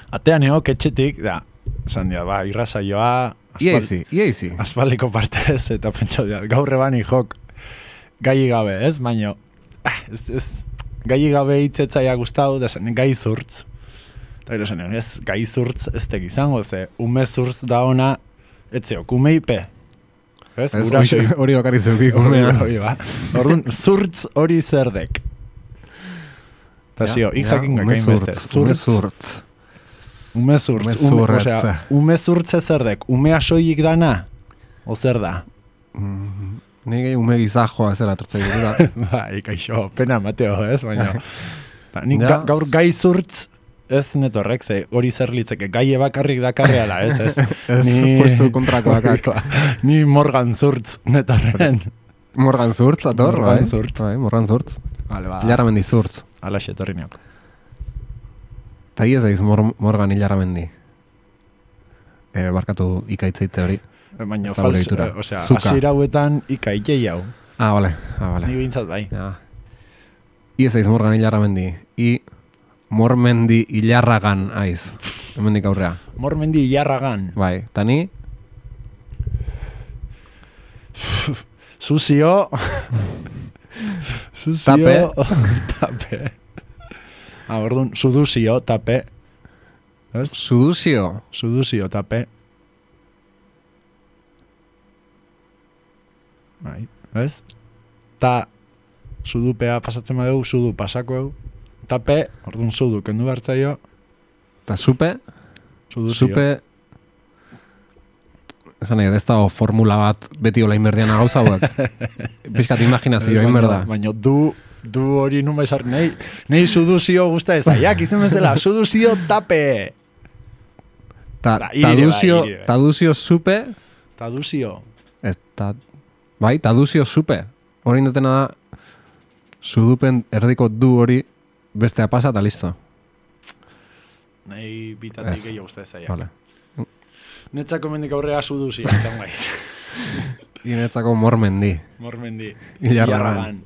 Atean eok etxetik, da, esan dira, irrasaioa, Iaizi. Aspaldiko partez, eta pentsa dira, gaur ebani jok gai gabe, ez? Baina, ez gai gabe hitzetzaia gustau, da zen, gai zurtz. Eta gero zen, ez, gai zurtz ez teki izango, ze, ume zurtz da ona, etzeok, ume ipe. Ez, hori okari zeukik, umea. Orduan, zurtz hori zerdek. Eta zio, jakin gakain beste. Ume zurtz. Osea, ume zurtz zerdek, umea soilik dana? O zer da? Nire ume gizajoa zela tertzai dira. Ikaixo, pena Mateo, ez? Baina, gaur gai zurtz, ez netorrek, ze hori zer litzeke, gai bakarrik dakarreala, ez? Puestu kontrakoak. Ni Morgan Zurtz, netorren. Morgan Zurtz, ator? Morgan Zurtz. Morgan Zurtz. Ilarramendi Zurtz. Alaxe, etorri neok. Ta ez daiz Morgan Ilarramendi. Barkatu ikaitzeite hori. Baina falso, osea, asirauetan ikaitei hau. Vale. Ni bintzat bai. Ez daiz Morgan Ilarramendi. Mormendi Ilarragan aiz. Hemendik aurrea. Mormendi Ilarragan. Bai, tani? Zuzio. Tape. Orduan, suduzio, tape. Ez? Suduzio, tape. Bai, ez? Ta, sudupea pasatzen badeu, sudu pasako eu. Tape, orduan sudu, kendu hartzaio. Ta supe? Suduzio. Supe, esan nahi, ez da formula bat beti ola inberdiana gauza hauek. Piskat imaginazioa inberda. Baina du hori nun baizar, nahi suduzio guzta ezaiak, izan bezala, suduzio tape. Taduzio supe? Taduzio. Bai, taduzio supe. Hori indutena da, sudupen erdiko du hori bestea pasa eta listo. Nahi bitatik gehiago uste ezaiak. Vale. Netzako mendik aurrea suduzio, izan baiz. Netzako mormendi. Ilarragan.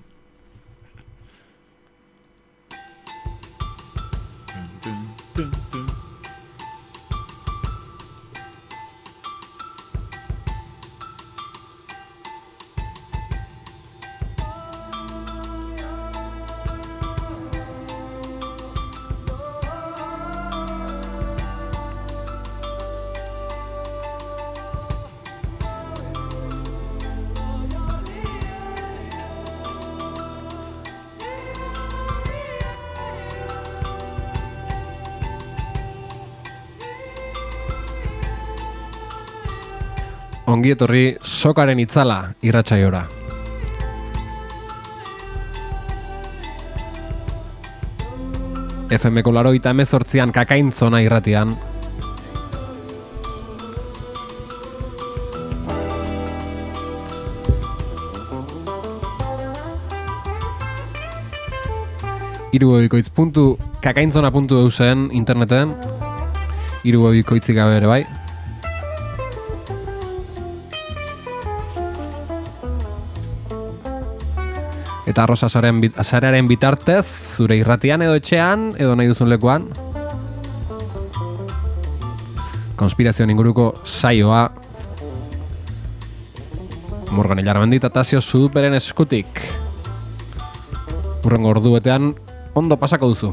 Ongi etorri sokaren itzala irratsaiora. FM-ko 88an kakaintzona irratian. irubebikoitz.kakaintzona.eu zen interneten. Irubebikoitzik gabe ere bai. Eta arroza sarearen bitartez, zure irratian edo etxean, edo nahi duzun lekuan. Konspirazioan inguruko saioa. Morgan Ilarramendi eta Tasio Zuduperen eskutik. Urrengo orduetean ondo pasako duzu.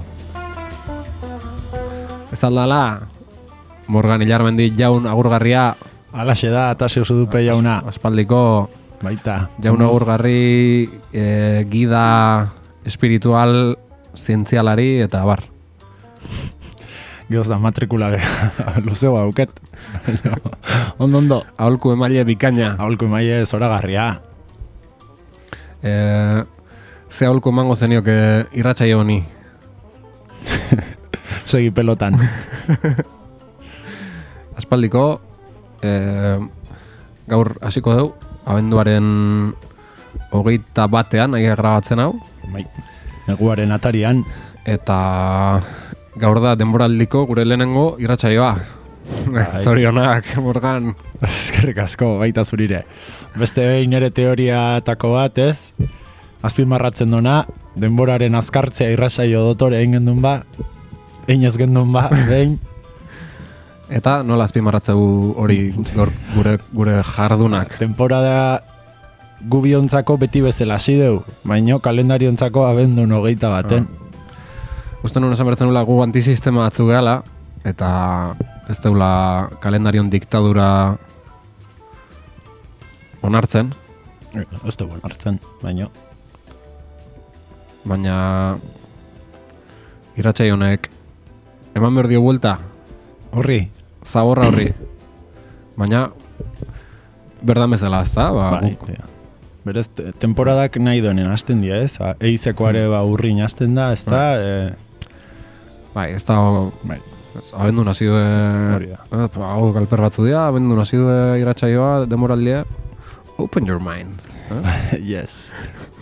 Ez aldala, Morgan Ilarramendi jaun agurgarria. Alaxe da, Tasio Zudupe jauna. Aspaldiko baita. Jaun agurgarri, gida espiritual, zientzialari eta bar. Geoz da, matrikula luzeo auket. Ondo. Aholku emaile bikaina. Aholku emaile zoragarria. Ze aholku emango zenioke irratsaio honi? Segi pelotan. Aspaldiko, gaur hasiko dugu, abenduaren 21ean, aia grabatzen hau. Bai, neguaren atarian. Eta gaur da denboraldiko gure lehenengo irratsaioa. Zorionak, Morgan. Eskerrik asko, baita zurire. Beste behin ere teoriatako bat, ez? Azpimarratzen dona, denboraren azkartzea irratsaio dotore egin gendun ba, egin ez gendun ba, behin. Eta nola azpimarratzeu hori gure jardunak? Temporada gubiontzako beti bezala hasi deu, baino kalendariontzako abendun 21. Uste nuen esan bertzen nula gu antisistema batzu gehala, eta ez deula kalendarion diktadura onartzen. Ez dugu onartzen, Baina irratxai honek eman behar dio buelta. Horri. Zaborra horri. Baina berdan bezala ez da, Berez, temporadak nahi duenen hasten dira, ez? Eizekoare urrin hasten da, ez da? Bai, ez da... Abendu nazi due... Hau galper batzu dira, abendu nazi due irratsaioa, demoraldia. Open your mind. Yes.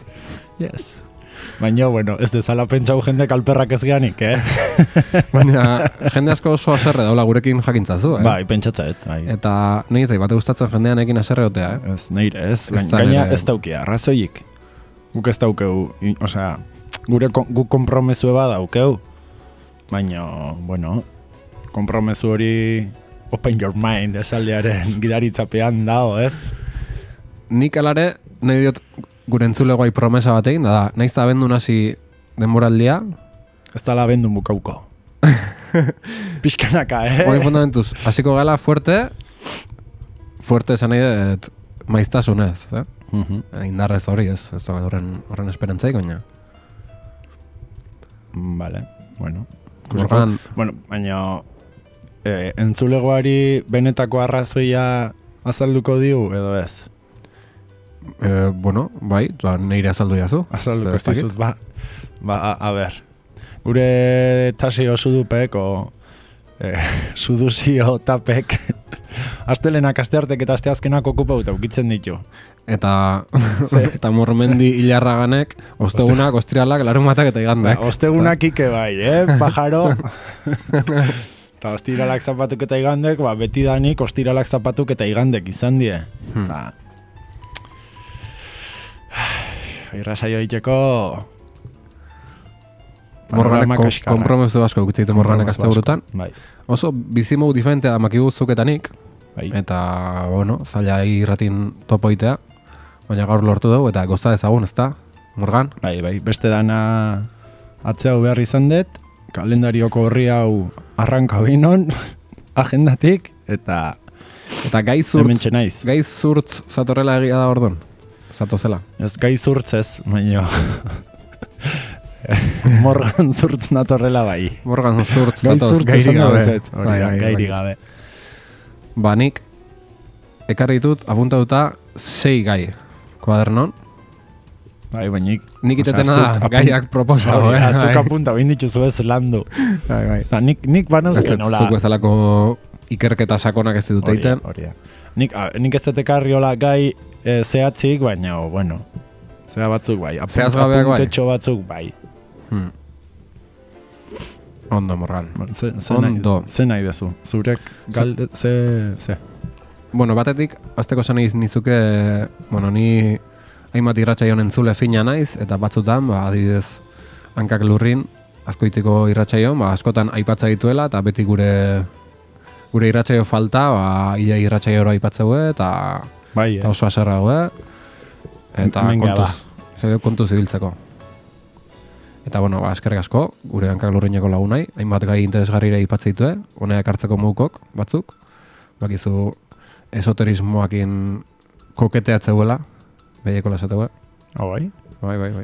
Baina, bueno, ez dezala pentsau jende kalperrak ez geanik, Baina, jende asko oso aserre daula gurekin jakintzazu, Bai, pentsatzaet, bai. Eta nahi ez bate gustatzen jendean ekin aserre otea, Ez, nire ez. Gaina ez daukia, arrazoik. Guk ez daukeu, osea, guk kompromesu eba daukeu. Baina, bueno, kompromesu hori open your mind esaldearen gidaritzapean dago, ez? Nik alare, nahi diot gure entzulegoai promesa batein, da, nahiz da abendun hasi denboraldia. Ez da la abendun bukauko. Pixkanaka, Hori fundamentuz, hasiko gala fuerte esan nahi dut maiztasunez, Indarrez hori ez da horren esperantzaik, baina. Vale, bueno. Morgan, baina entzulegoari benetako arrazoia azalduko diu, edo ez? Bueno, bai, neire azaldu jazu. Azalduko ez dizut, a ber. Gure tasio sudupek, suduzio tapek, astelenak, asteartek eta asteazkenak okupauta ukitzen ditu. Eta mormendi hilarraganek, ostegunak, ostrialak, larumatak eta igandak. Ostegunak ike bai, pajaro. Eta ostiralak zapatuk eta igandek, beti danik ostiralak zapatuk eta igandek izan die. Irrasaio egiteko Morganek kompromesu asko eukitzeite Morganek azte burutan. Bai. Oso bizimogu diferentea da makigu zuketanik. Bai. Eta, bueno, zaila irratin topo itea. Baina gaur lortu dugu eta goza ezagun, ez da, Morgan? Bai, beste dana atzea behar izan dut, kalendarioko horri hau arranka binon, agendatik, eta gaizurtz zatorrela egia da ordon. Zatozela. Ez gaizurtz ez, baina Morgan zurtz natorrela bai. Morgan zurtz zatoz gairi gabe. Gairi gabe. Ba, nik ekarri ditut apuntatuta 6 gai kuadernon. Bai, baina nik itetena gaiak proposau, Azuk apunta, bain dituzu ez landu. Bai. Nik banauzken, hola. Zuk bezalako ikerketa sakonak ez ditut egiten. Nik ez detekarri hola gai zehatzik, baina, bueno, zea batzuk bai. Apuntetxo batzuk bai. Ondo, Morgan. Ondo. Ze nahi dezu? Zurek galde, ze? Bueno, batetik, azteko zan nizuke, bueno, ni hainbat irratsaioen entzule fina naiz, eta batzutan, adibidez, hankak lurrin, azkoitiko irratsaion, askotan aipatza dituela, eta beti gure irratsaio falta, ia irratsaio hori aipatzeu, eta oso aserra eta kontuz ibiltzeko. Eta, bueno, eskerrik asko, gure hankak lurrineko lagunai, hainbat gai interesgarrire aipatza ditue, honeak hartzeko muguk batzuk, bakizu esoterismoakin koketeatzeuela, behieko lasateue. Bai? Bai.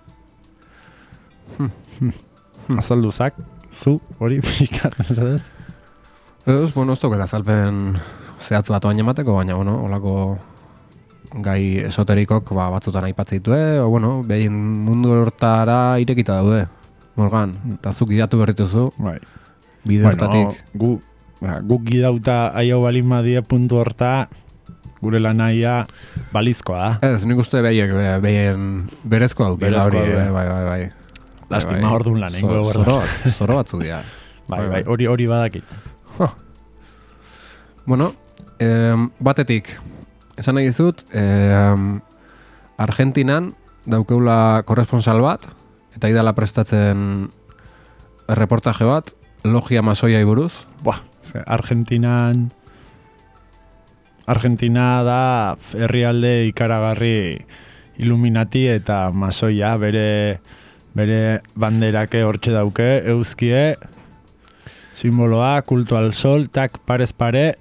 Azalduzak, zu, hori pixkar, ez? Bueno, ez duketa azalpen zehatz bat oain emateko, baina, bueno, holako gai esoterikok batzutan aipatzen ditue, o, bueno, behin mundu hortara irekita daude, Morgan, eta zuk idatu berrituzu, bide hortatik. Guk gidauta aio balin badie puntu horta, gure lanaia balizkoa da. Ez, nik uste behien berezkoa dukela hori, bai. Lastima orduan lan, zoro batzu dira. Bai, hori badakit. Bueno, batetik, esan nahi dizut, Argentinan daukeula korresponsal bat, eta idala prestatzen reportaje bat, logia masoiai buruz. Argentina da herrialde ikaragarri Illuminati eta masoia, bere banderake hortxe dauke, euskie, simboloa, kulto al sol, tak, parez pare.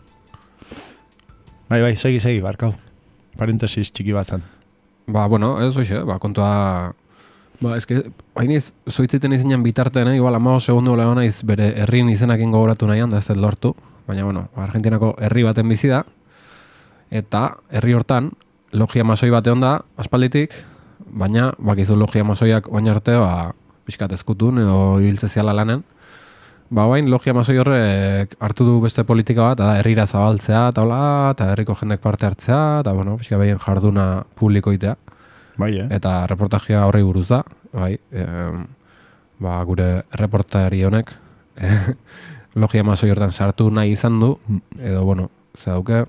Bai, segi, barkau. Parentesis txiki bat zen. Bueno, ez hoxe, kontua... eske, hainiz, zoitziten izenean bitartean, igual, 15 segundu lego naiz bere herrin izenakin gogoratu nahian, da ez dut lortu. Baina, Argentinako herri baten bizi da, eta herri hortan, logia masoi bate onda, aspalditik, baina, bakizu logia masoiak oin arte, pixkat ezkutun edo ibiltze ziala lanen. Bain, logia masoi horrek hartu du beste politika bat, da herrira zabaltzea, eta herriko jendek parte hartzea, eta, pixka behien jarduna publikoitea. Bai, Eta reportajea horri buruz da, bai, gure reportari honek logia masoi hortan sartu nahi izan du, edo, ze dauke,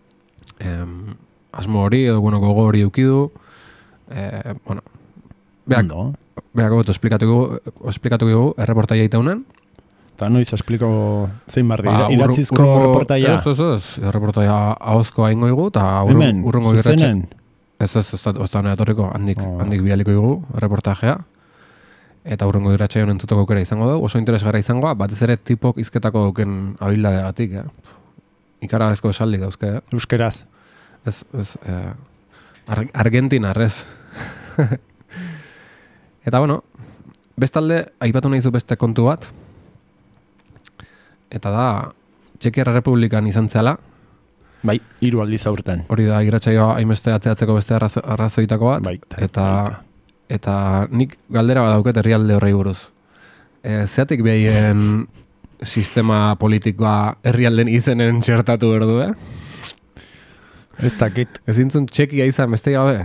asmo hori, edo, gogo hori eukidu, beak gotu esplikatu dugu erreportaia itaunen. Eta noiz espliko zein barri, idatzizko reportaia? Ez, reportaia ahozko haingo igu, eta urrungo zuzenen? Ez da neatorriko, handik bialiko dugu, reportajea. Eta urrengo irratxa joan entzutoko aukera izango du, oso interesgarra izangoa, batez ere tipok izketako duken abildadegatik, Ikarazko esaldi dauzke, Euskeraz. Ez, Argentinar, ez. Eta, bestalde, aipatu nahi zu beste kontu bat, eta da, Txekiar Republikan izan zela, Bai, 3 aldiz aurten. Hori da, irratsaioa hainbeste atzeatzeko beste arrazoitako bat. Bai, eta nik galdera bat dauket herrialde horrei buruz. Zeatik behien sistema politikoa herrialden izenen txertatu berdu, Ez dakit. Ezintzun Txekia izan beste gabe?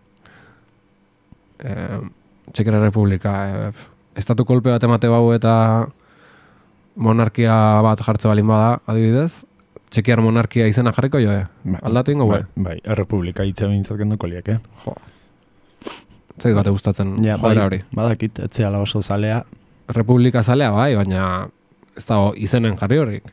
Txekera Republika, estatu kolpe bat emate bau eta monarkia bat jartze balin bada, adibidez, Txekiar monarkia izena jarriko jo, Aldatu ingo, Bai, Errepublika hitza bintzat genduko liek, Jo. Zeit bate gustatzen joera hori. Badakit, etzeala oso zalea. Republika zalea, bai, baina ez dago izenen jarri horrik.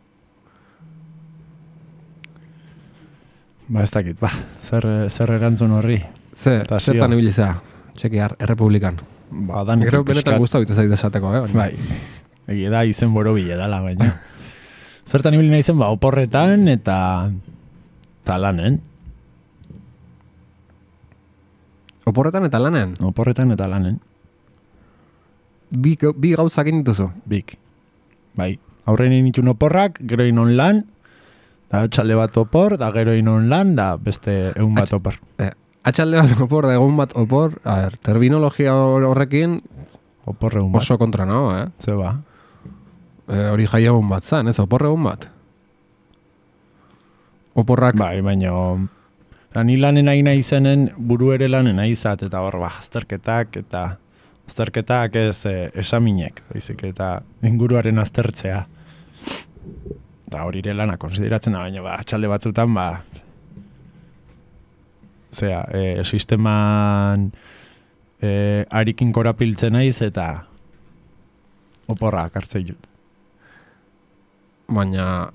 Ez dakit, zer erantzun horri. Zertan ibilizea, Txekiar Errepublikan. Gero benetan guztu bitez esateko, Bai, egia da izen boro bile dala, baina. Zertan ibili nahi zen, oporretan eta lanen. Oporretan eta lanen? Oporretan eta lanen. Bi gauzak dituzu? Bik. Bai, aurren initun oporrak, gero inon lan, da txalde bat opor, da gero inon lan, da beste egun bat opor. Atxalde bat opor, da egun bat opor, terminologia horrekin oporre egun bat. Oso kontra nago, Zeba. Hori jai egun bat zan, ez, oporre egun bat? Oporrak... Bai, baina... Ni lanen aina izenen, buru ere lanen aizat, eta hor, azterketak ez esaminek, baizik, eta inguruaren aztertzea. Eta hori ere lana konsideratzen da, baina atxalde batzutan, sisteman harikin korapiltzen naiz, eta oporra hartzei jut. Baina...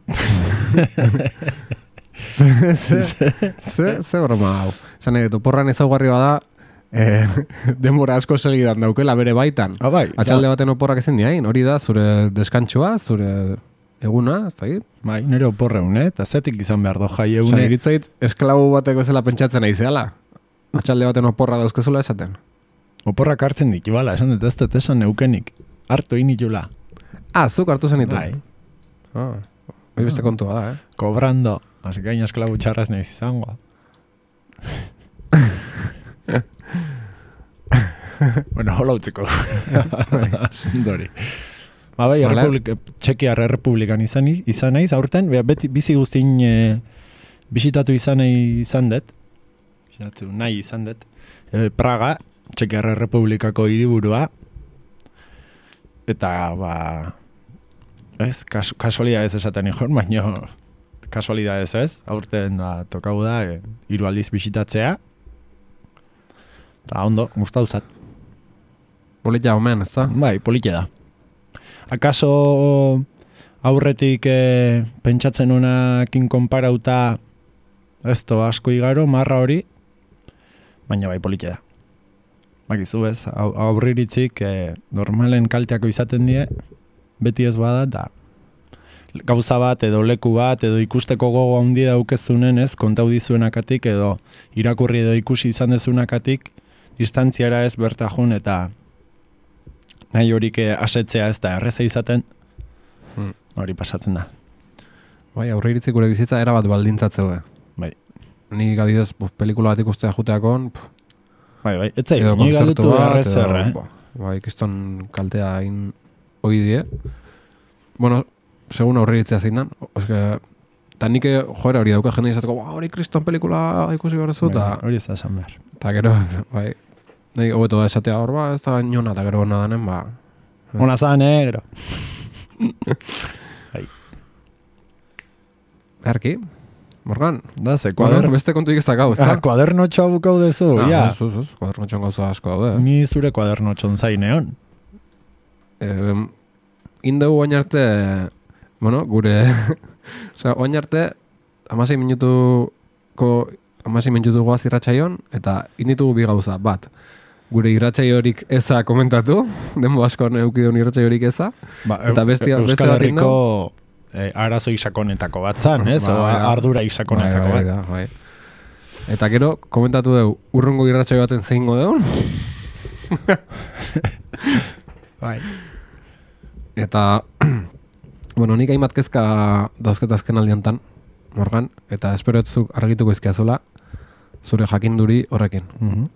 Ze broma hau. Zan edo, porran ezaugarri bada denbora asko segidan daukela bere baitan. Bai, atxalde baten oporrak ezen diain, hori da, zure deskantxoa, zure eguna, ez da hit? Bai, nire oporreun, eta zetik izan behar do jai egune. Osa, iritzait, esklabu bateko zela pentsatzen aizeala. Atxalde baten oporra dauzkezula esaten. Oporrak hartzen ditu, bala, esan dut ez dut esan neukenik. Hartu initula. Zuk hartu zen ditu? Bai. Hoi beste kontua da, Kobrando. Asi gaina esklabu txarraz nahiz izango. Bueno, hola utziko. Zendori. Bai, Txekiar Errepublikan izan naiz, aurten, bizi guztin bisitatu izan dut. Bisitatu nahi izan dut. Praga, Txekiar Errepublikako hiriburua. Eta, kasualidad ez esaten ikon, baina kasualidad ez, aurten tokau da, 3 aldiz bisitatzea. Eta ondo, gustauzat. Politia omen, ez da? Bai, politia da. Akaso aurretik pentsatzen honakin konparauta ez to asko igaro, marra hori, baina bai politxe da. Bakizu ez, aurriritzik normalen kalteako izaten die, beti ez bada, da gauza bat, edo leku bat, edo ikusteko gogo handi daukezunen ez, kontau dizuenakatik, edo irakurri edo ikusi izan dezunakatik, distantziara ez bertajun, eta nahi horik asetzea ez da erreza izaten, hori pasatzen da. Bai, aurriritzik gure bizitza erabat baldintzatzeu. Bai. Ni gadidez, pelikula bat ikustea juteakon, Bai, etzai, ni galdutu errezer, Bai, kiston kaltea hain oidie. Bueno, segun aurriritzea zindan, eta nik joera hori dauka jende izateko, hori kriston pelikula ikusi horrezu, eta hori ez da esan behar. Eta gero, bai, nahi hobeto da esatea hor, ez da niona, eta gero hona danen, Ona zan, gero. Bai. Erki, Morgan, da, ze beste kontu ikiztak hau, ezta? Kuadernotxoa bukau dezu, ja. Kuadernotxoan gauza asko daude. Ni zure kuadernotxon zaineon. Indegu oain arte, bueno, gure, oain arte, 16 minutu goaz irratxaion, eta inditugu bi gauza, bat, gure irratxaiorik eza komentatu, denbo asko neukidun irratxaiorik eza, eta Euskal Herriko arazo isakonetako bat zan, ez? Ardura isakonetako bat. Bai. Eta gero, komentatu dugu, urrungo irratxaio baten zeingo deun. Bai. Eta, bueno, nik hainbat kezka dauzketazken aldiantan, Morgan, eta esperoetzuk argituko izkiazula, zure jakinduri horrekin.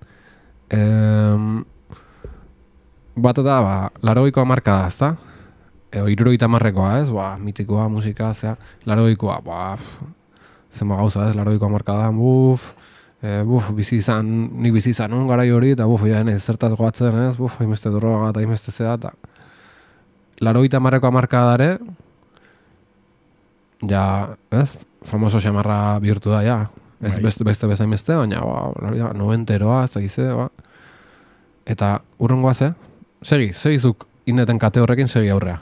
Bat da, 80ko marka da, ezta? Edo 70koa, ez? Mitikoa, musika, zea. 80koa, zenba gauza, ez? 80ko marka da, nik bizi izan garai hori, eta zertaz goatzen, ez? Hainbeste droga eta hainbeste zea, eta 80ko marka dare, ja, ez? Famoso xamarra bihurtu da, ja. Ez beste bezain beste, baina, 90eroa, ez da gize, Eta urrengoa ze? Segizuk indeten kate horrekin segi aurrea.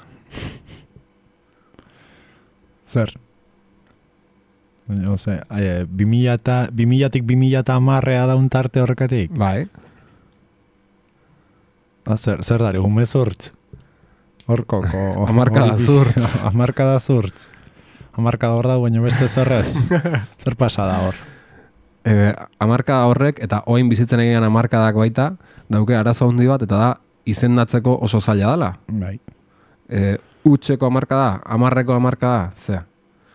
Zer? Ose, 2000-tik 2010 daun tarte horrekatik? Bai. Zer dari, umezurtz? Horkoko. Amarkada zurtz. Amarkada zurtz. Amarkada hor da, baina beste zerrez. Zer pasada hor? Amarkada horrek, eta oin bizitzen egian amarkadak baita, dauke arazo handi bat, eta da izendatzeko oso zaila dela. Bai. Utxeko amarkada, amarreko amarkada, zea.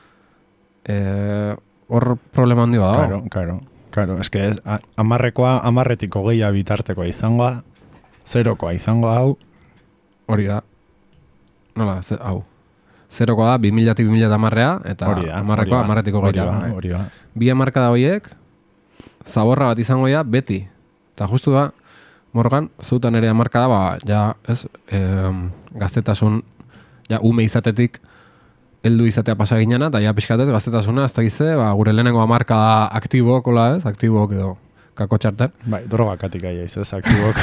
Hor problema handi bat dago. Claro, eske amarrekoa, amarretiko gehia bitartekoa izangoa, zerokoa izangoa hau. Hori da. Nola, hau. Zerokoa da, 2000-tik 2010-ea, eta amarrekoa, amarretiko gehia. Hori da. Bi amarkada horiek, zaborra bat izango ja, beti. Eta justu da, Morgan, zutan ere amarkada, gaztetasun, ume izatetik, heldu izatea pasaginana, eta pixkatez, gaztetasuna, ez da gize, gure lehenengo amarkada aktibokola, ez? Aktibok edo kako txarten. Bai, drogakatik aia ez, aktibok.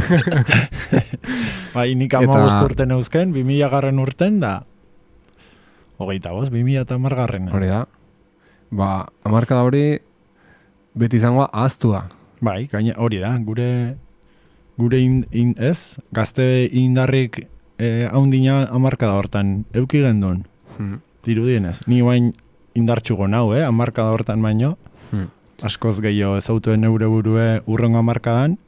Bai, nik 15 urten eusken, 2000 urten, da, 2010 Hori da. Amarkada hori, beti izangoa ahaztua. Bai, gaina hori da, gure ez, gazte indarrik haundina amarkada hortan euki gendun. Dirudienez. Ni bain indartxugo nau, amarkada hortan baino. Askoz gehiago ezautuen neure burue urrengo amarkadan.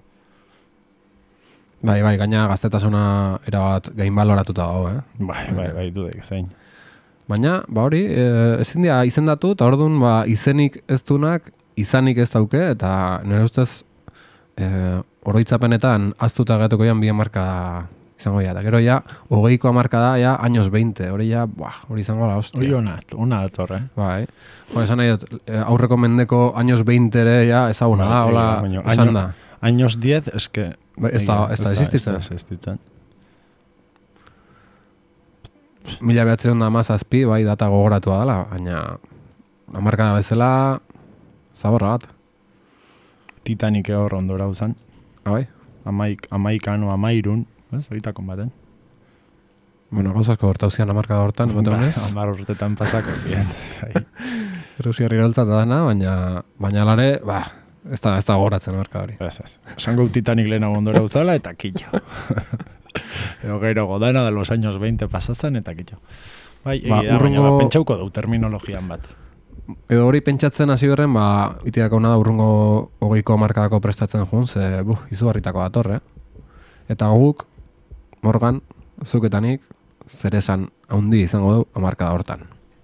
Bai, gaina gaztetasuna erabat gain baloratuta dago, Bai, dudek, zein. Baina, hori, ezin dira izendatu, eta orduan, izenik ez dunak, izanik ez dauke, eta nire ustez, oroitzapenetan aztuta gatuko bi amarkada izango ja. Eta gero ja, 20ko amarkada, años 20, hori ja, hori izango la hostia. Hori ona dator, Bai. Esan nahi dut, aurreko mendeko años 20 ere, ezaguna da, hola, esan da. Años 10, eske... Ez da existitzen. 1917, bai, data gogoratua dela, baina amarkada bezala, zaborra bat. Titanic hor ondora uzan. Bai? Amaikan o amairun, ez? Oitakon baten. Bueno, gauzazko hortauzian amarkada hortan, Ba, 10 urtetan pasako ziren. Rusia riroltza da dana, baina lare, ez da goratzen amarkada hori. Ez. Esango Titanic lehenago ondora uzala eta kitxo. Ego gero godana de los años 20 pasatzen eta kitxo. Bai, baina pentsauko dau terminologian bat. Edo hori pentsatzen hasi berren, itiak hona da urrungo 20ko markadako prestatzen jun, ze izugarritako dator, Eta guk, Morgan, zuketanik, zer esan haundi izango du amarkada hortan.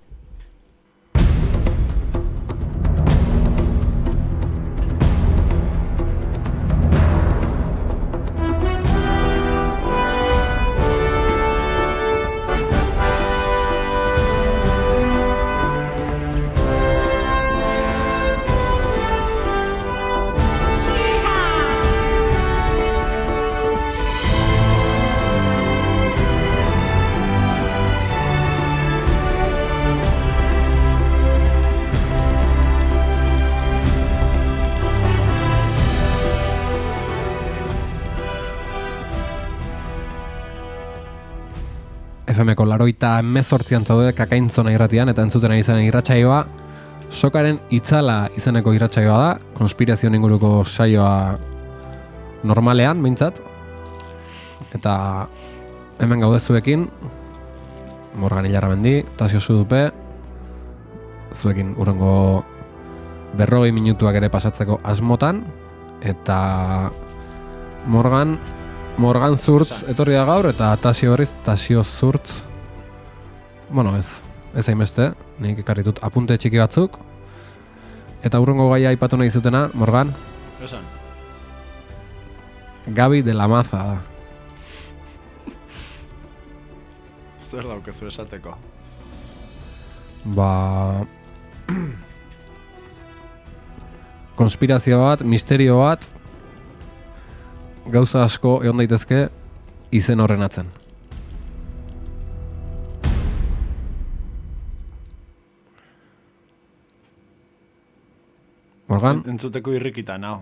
FM-ko 88 zaude Kakaintzona irratian eta entzuten ari zen irratsaioa Sokaren itzala izeneko irratsaioa da, konspirazio inguruko saioa normalean, behintzat. Eta hemen gaude zuekin, Morgan Ilarramendi, Tasio Zudupe, zuekin urrengo 40 minutuak ere pasatzeko asmotan, eta Morgan Zurtz etorri da gaur, eta Tasio berriz, Tasio Zurtz. Bueno, ez hainbeste, nik ekarritut apunte txiki batzuk. Eta urrengo gaia aipatu nahi zutena, Morgan? Esan. Gabi de la Maza da. Zer daukezu esateko? Konspirazio bat, misterio bat, gauza asko egon daitezke izen horren atzen. Morgan? Entzuteko irrikita, nao.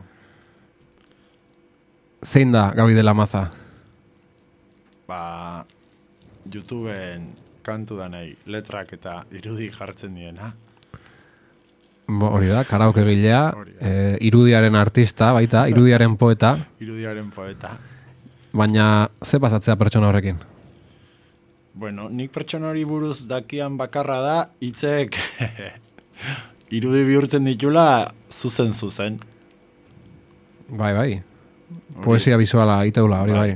Zein da Gabi de la Maza? YouTubeen kantu danei letrak eta irudi jartzen diena. Hori da, karaoke gilea, irudiaren artista, baita, irudiaren poeta. Irudiaren poeta. Baina, ze pasatzea pertsona horrekin? Bueno, nik pertsona hori buruz dakian bakarra da, hitzek irudi bihurtzen ditula zuzen. Bai. Poesia bisuala iteula, hori bai.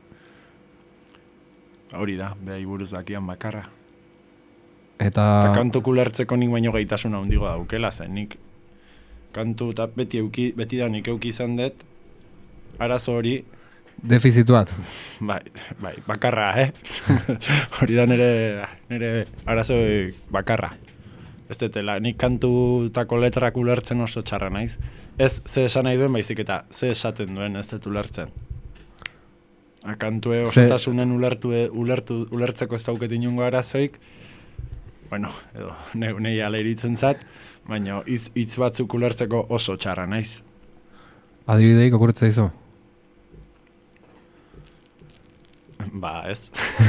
Hori da, behai buruz dakian bakarra. Eta kantu kulertzeko nik baino gaitasuna handigo daukela zen, nik kantu eta beti da nik euki izan dut, arazo hori... Defizitu bat? Bai, bakarra, Hori da nire arazo bakarra. Ez detela, nik kantutako letrak ulertzen oso txarra naiz. Ez ze esan nahi duen baizik eta ze esaten duen ez dut ulertzen. Kantue osotasunen ulertzeko ez dauket inungo arazoik, bueno, edo, nahi ala iritzen zat, baina hitz batzuk ulertzeko oso txarra naiz. Adibideik okurtza izo? Ez.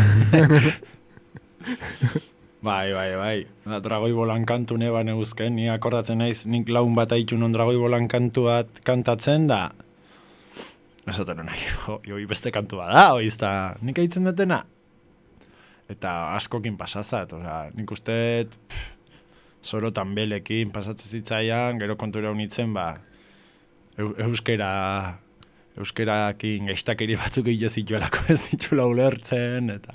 Bai. Dragoi bolan kantu neba neguzken, ni akordatzen naiz, nik laun bat haitxun on dragoi bolan kantu bat kantatzen da, esaten nahi, joi beste kantua da, oizta, nik haitzen detena. Eta askokin pasazat, nik usteet sorotan belekin pasatzen zitzaian, gero kontura unitzen, euskerakin gaiztakeri batzuk egite zituelako ez ditula ulertzen, eta...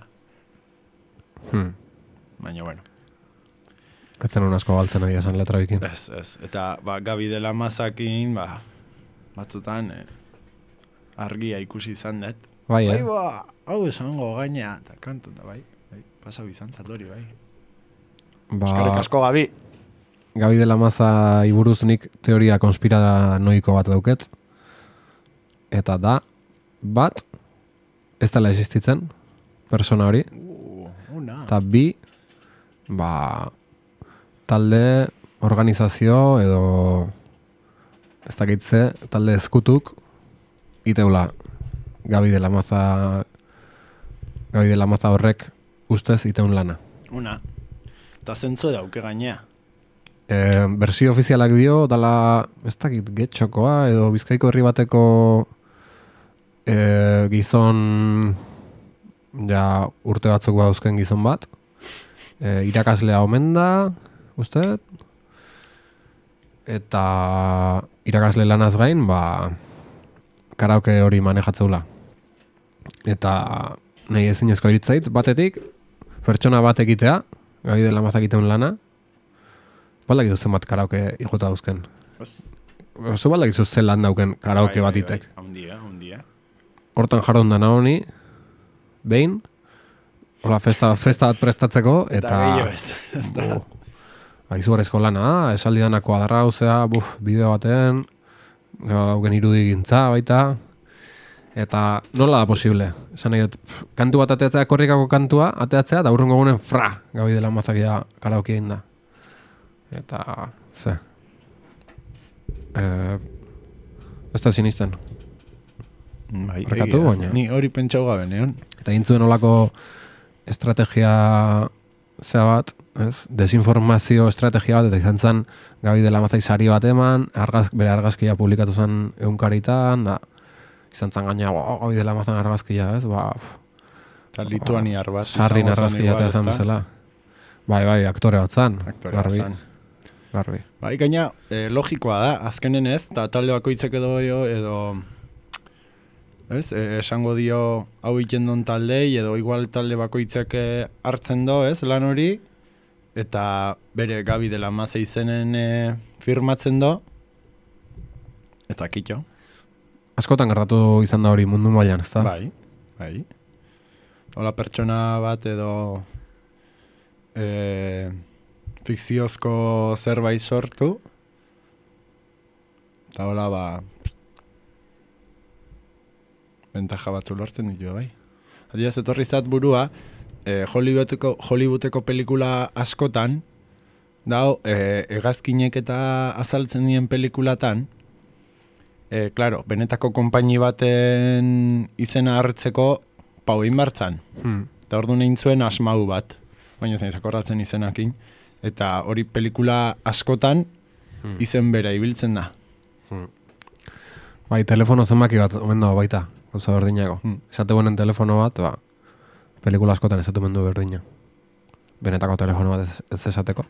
Baina, bueno. Etzen un asko galtzen ari esan letra bikin. Ez. Eta, Gabi de la Mazakin, batzutan argia ikusi izan dut. Bai, hau esango gaina, eta kantu, eta bai. Pasau izan zatori, bai. Eskerrik asko, Gabi. Gabi de la Maza iburuz nik teoria konspiranoiko bat dauket. Eta da, bat, ez dela existitzen, persona hori. Eta bi, talde, organizazio edo ez dakitze, talde ezkutuk iteula Gabi de la Maza horrek ustez iteun lana. Una. Eta zentzu dauke gainea. Bersio ofizialak dio, dala, ez dakit, Getxokoa, edo Bizkaiko herri bateko gizon, ja, urte batzuk dauzken gizon bat. Irakaslea omen da, uste? Eta irakasle lanaz gain, karaoke hori manejatzeula. Eta nahi ezinezko iritzait, batetik, pertsona bat egitea, gai dela mazakiteun lana, baldak izuzen bat karaoke ijota dauzken. Oso baldak izuzen lan dauken karaoke bat itek. Hundia. Hortan jarron dana honi, behin, hola festa bat prestatzeko, eta gehiago ez da. Izugarrizko lana da, esaldi danako adarra hauzea, bideo baten, hauken irudi gintza baita, eta nola da posible? Esan nahi dut, kantu bat ateatzea, korrikako kantua, ateatzea, da urrungo gunen gabi dela mazakia karaoke egin da. Eta, ze? Ez da sinisten. Rekatu, baina. Ni hori pentsau gabe, neon. Eta gintzuen olako estrategia zea bat, ez? Desinformazio estrategia bat, eta izan zen gabi dela mazai sari bat eman, bere argazkia publikatu zen egunkaritan, da izan zen gaina, gabi dela mazan argazkia, ez? Eta lituaniar bat. Sarrin argazkia eta ezan bezala. Bai, aktore bat zen. Garbi. Bai, gaina, logikoa da, azkenen ez, eta talde bakoitzek edo ez, esango dio hau ikendon taldei, edo igual talde bakoitzek hartzen do, ez, lan hori, eta bere gabi dela maza izenen firmatzen do, eta kitxo. Askotan gertatu izan da hori mundu mailan, ezta? Bai. Hola pertsona bat edo fikziozko zerbait sortu, eta hola bentaja batzu lortzen ditu, bai. Adiaz, etorri zat burua, Hollywoodeko pelikula askotan, hegazkinek eta azaltzen dien pelikulatan, claro, benetako konpaini baten izena hartzeko pauin bartzan. Eta ordu nein zuen asmau bat, baina zen izakorratzen izenakin, eta hori pelikula askotan izen bera ibiltzen da. Bai, telefono zenbaki bat, omen dago baita, gauza berdinago. Esate bonen telefono bat, pelikula askotan esatu mendu berdina. Benetako telefono bat ez esateko.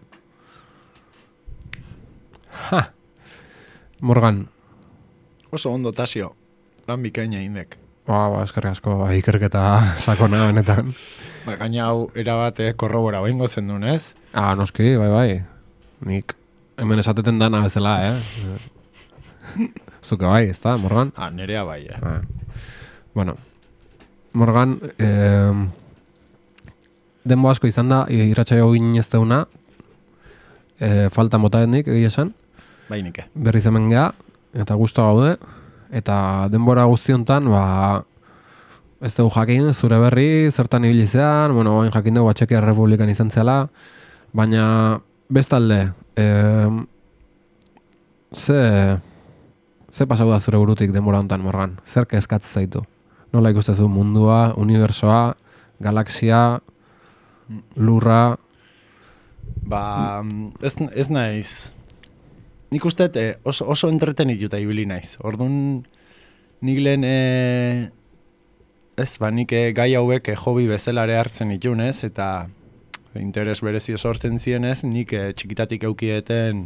Morgan. Oso ondo, Tasio, lan bikaina indek. Eskerrik asko, ikerketa sakona benetan. Gaina hau erabate korrobora behingo zen duen, ez? Noski, bai. Nik hemen esateten dana bezala, Zuke bai, ez da, Morgan? Nerea bai, Bueno, Morgan, denbo asko izan da, irratsaio ginezteuna, falta mota etnik, egia esan. Bai, nike. Berriz hemen geha, eta guztu gaude, eta denbora guztiontan, ez dugu jakin, zure berri, zertan ibilizean, bain jakin dugu Txekia Republikan izan zela, baina bestalde, ze pasau da zure burutik denbora hontan, Morgan? Zer kezkatzen zaitu? Nola ikustezu mundua, unibersoa, galaxia, lurra? Ez naiz. Nik uste oso entretenituta ibili naiz. Orduan, nik lehen, nik gai hauek hobi bezalare hartzen itunez, eta interes berezio sortzen zienez, nik txikitatik eukieten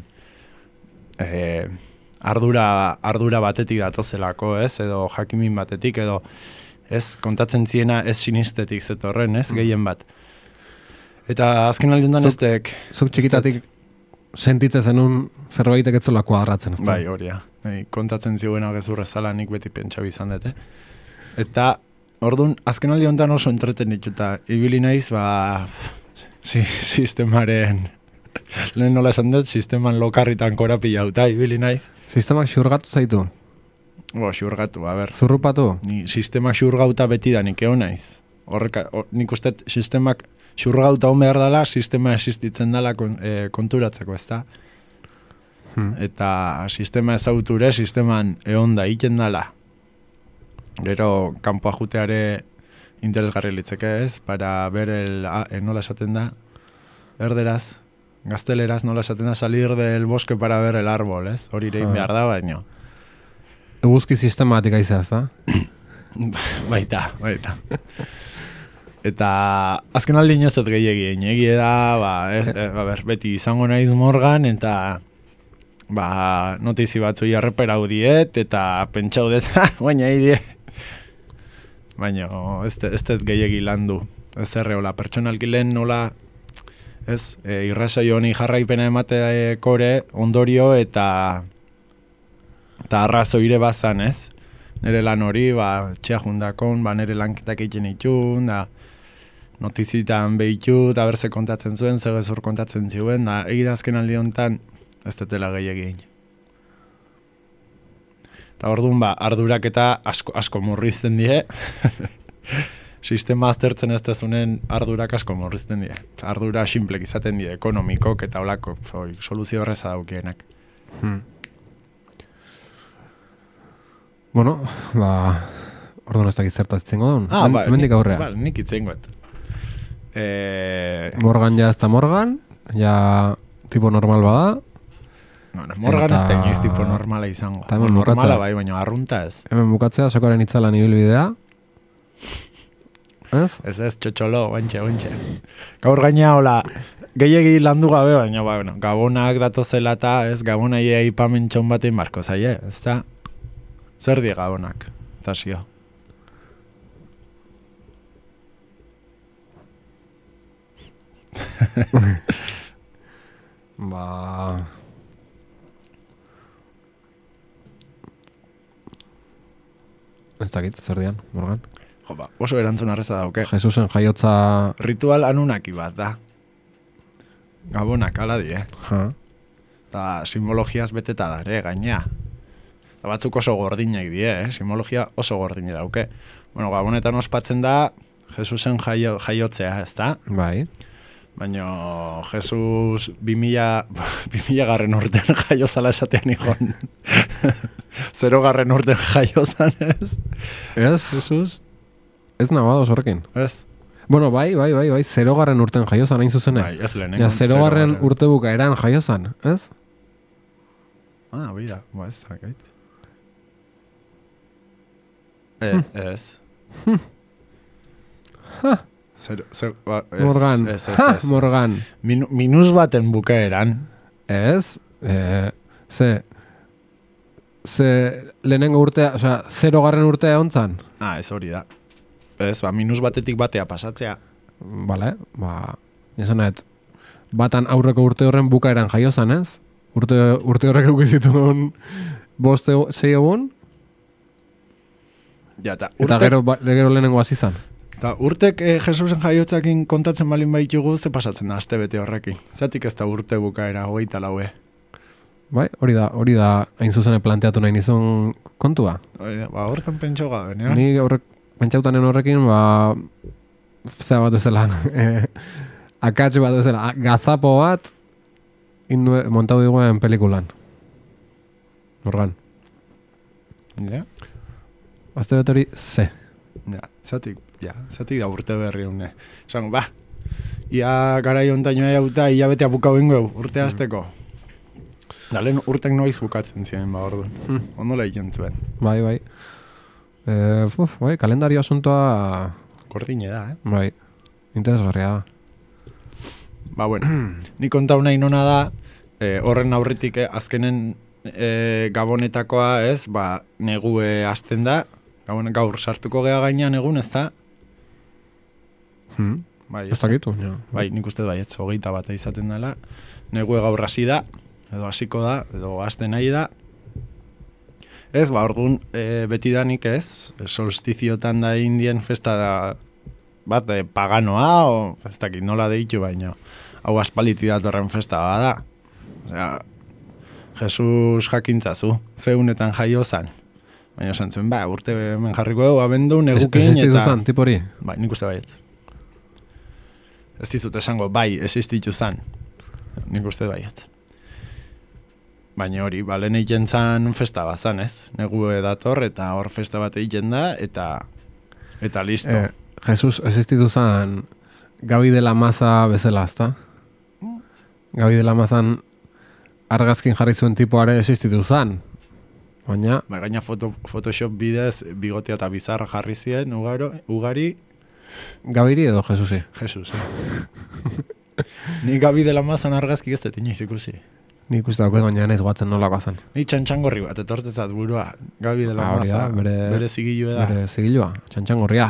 ardura batetik datozelako, edo jakimin batetik, edo kontatzen ziena ez sinistetik zetorren, gehien bat. Eta azken aldiundan ez dek... Zuk txikitatik sentitzen zenun zerbaitek etzola kuadratzen, ez da? Bai, horia. Kontatzen zioena gezurra zala nik beti pentsabi izan dute. Eta, orduan, azken aldi honetan oso entretenituta. Ibili naiz, sistemaren... Lehen nola esan dut, sisteman lokarritan korapila hauta, ibili naiz. Sistemak xurgatu zaitu? Xurgatu, Zurrupatu? Sistemak xurgauta beti da nik egon naiz. Nik uste sistemak xurgauta hon behar dela, sistema existitzen dela konturatzeko, ez da? Eta sistema ezauture, sisteman egon da, iten dela. Gero, kanpoa juteare interesgarri litzeke, ez? Para ver nola esaten da, erderaz, gazteleraz nola esaten da, salir del bosque para ver el árbol, ez? Hori ere behar da, baino. Eguzki sistematika izaz, da? Baita. Eta azken aldi inozet gehiagien, egie da, beti izango naiz Morgan, eta notizi batzu jarreperau diet, eta pentsau dut, baina idie. Baina ez dut gehiagi landu. Ez erreola, pertsonalki lehen nola, ez, irrasaio honi jarraipena ematekore ondorio eta arrazoire bazan, ez? Nere lan hori, txea jundakon, nere lanketak egiten itxun, da notizitan behitu, eta berze kontatzen zuen, zegezur kontatzen zuen, da egidazken aldi honetan, ez detela gehiagin. Eta orduan, ardurak eta asko murrizten die, sistema aztertzen ez dezunen ardurak asko murrizten die. Ardura simplek izaten die, ekonomikok eta olako, soluzio horreza daukienak. Bueno, orduan ez dakit zertatzen godun. Hemendik aurrea. Nik itzen goet. Morgan ja ez da Morgan, ja tipo normal bada. Bueno, Morgan ez da inoiz tipo normala izango. Normala bai, baina arrunta ez. Hemen bukatzea, sokoaren itzalan ibilbidea. Ez? Ez, txotxolo, ointxe. Gaur gaina, hola, gehiagi landu gabe, baina, gabonak datozela eta, ez, gabonai aipamen txon batein marko zaie, ez da? Zer die gabonak, Tasio? Ez dakit, zer dian, Morgan? Oso erantzun arreza dauke. Jesusen jaiotza... Ritual anunaki bat da. Gabonak, ala die. Eta simbologiaz beteta dare, gaina. Eta batzuk oso gordinak die, simbologia oso gordine dauke. Bueno, gabonetan ospatzen da Jesusen jaiotzea, ez da? Bai. Baina Jesus 2000 garren urten jaiozala esatean ikon. 0 garren urten jaiozan, ez? Ez? Jesus? Ez nabadoz horrekin. Ez? Bueno, bai, 0 garren urten jaiozan hain zuzene. Bai, ez lehenengo. 0 garren urte bukaeran jaiozan, ez? Bida, ez da, gait. Ez. Morgan. Morgan. Minus baten bukaeran. Ez. Ze lehenengo urtea, osea, 0 garren urtea ontzan. Ez hori da. Ez, minus batetik batea pasatzea. Bale, esanet, batan aurreko urte horren bukaeran jaiozan, ez? Urte horrek eukizitun 5-6 egun. Ja, eta gero lehenengo azizan. Eta urtek Jesusen jaiotzakin kontatzen balin baitugu, ze pasatzen da, aste bete horrekin. Zatik ez da urte bukaera, 24. Bai, hori da, hain zuzene planteatu nahi nizun kontua. Hortan pentsa gabe, ne? Ni pentsautanen horrekin, zera bat ezela, akatxe bat ezela, gazapo bat, montau diguen pelikulan. Morgan. Ja? Azte bet hori, ze. Zatik da urte berri hone. Esan, ia garai ontainoa jauta, ia betea bukau ingo, urte azteko. Da lehen urtek noiz bukatzen ziren, orduan. Ondo lehiken zuen. Bai. Kalendario asuntoa... Gordine da, Bai, interesgarria. Bueno, ni kontau nahi nona da, horren aurritik azkenen gabonetakoa, ez, negue hasten da, gaur sartuko gea gainean egun, ez da? Ez dakitu, ja. Bai, nik uste baietz, 21 izaten dela, negue gaur hasi da, edo hasiko da, edo hasten nahi da. Ez, orduan, betidanik ez, solstiziotan da indien festa da, bat paganoa, o ez dakit nola deitu baino, hau aspaliti datorren festa bada. Osea, Jesus jakintzazu, zeunetan jaio zan. Baina esan zuen, urte hemen jarriko dugu, abendu, negukin, existitu zan, tipori? Bai, nik uste baiet. Ez dizut esango, existitu zan. Nik uste baiet. Baina hori, lehen egiten zan festa bat zan, ez? Negu dator, eta hor festa bat egiten da, eta listo. Jesus existitu zen Gabi de la Maza bezala, ezta? Gabi de la Mazan argazkin jarri zuen tipoare existitu zen. Baina... Gaina Photoshop bidez bigotea eta bizarra jarri zien, ugari... Gabiri edo Jesusi? Jesus, Ni Gabi de la Mazan argazki ez dut inoiz ikusi. Ni ikusten dagoet, baina naiz guatzen nolakoa zen. Ni txantxangorri bat, etortezat burua. Gabi de la Maza, bere zigilua da. Bere zigilua, txantxangorria.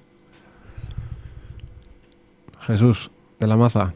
Jesus de la Maza.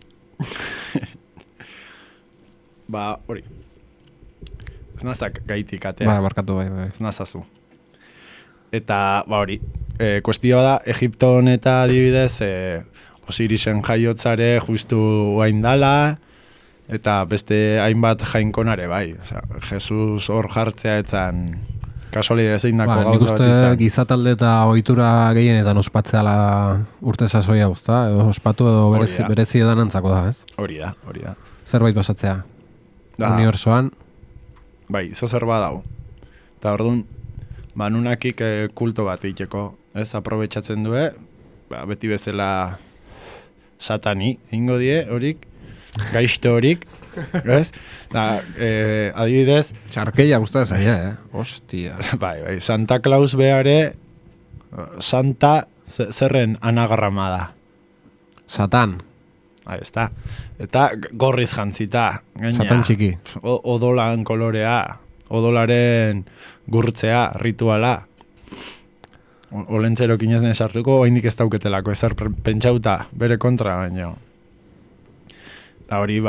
Hori. Ez nazak gaitik atea. Barkatu bai. Ez nazazu. Eta, hori. Kuestioa da, Egipton eta adibidez, Osirisen jaiotzare justu hain dala, eta beste hainbat jainkonare bai. Osea, Jesus hor jartzea etzan kasualidad zein dako gauza bat izan. Nik uste gizatalde eta ohitura gehienetan ospatzeala urte sasoia guzta, edo ospatu edo berezi edan antzako da, ez? Hori da. Zerbait pasatzea. Unibersoan. Bai, zo zer badau. Eta orduan, nunakik kulto bat egiteko, ez, aprobetxatzen du, beti bezala satani, ingo die, horik, gaizto horik, ez? Adibidez... Txarkeia guztaz aia, Ostia. Bai, Santa Claus beare, Santa zerren anagrama da. Satan. Ahí está. Eta gorriz jantzita. Gaina, Satan txiki. Odolan kolorea, odolaren gurtzea, rituala. Olentzerok inezne sartuko, oindik ez dauketelako, ezer pentsauta, bere kontra, baina. Eta hori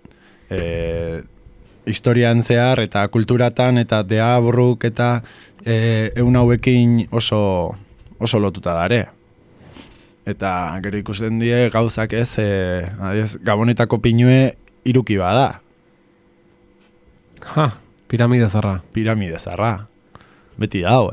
historian zehar, eta kulturatan, eta deabruk, eta eun hauekin oso lotuta dare. Eta gero ikusten die gauzak ez, Gabonetako pinue iruki bada. Piramide zarra. Piramide zarra. Beti dau,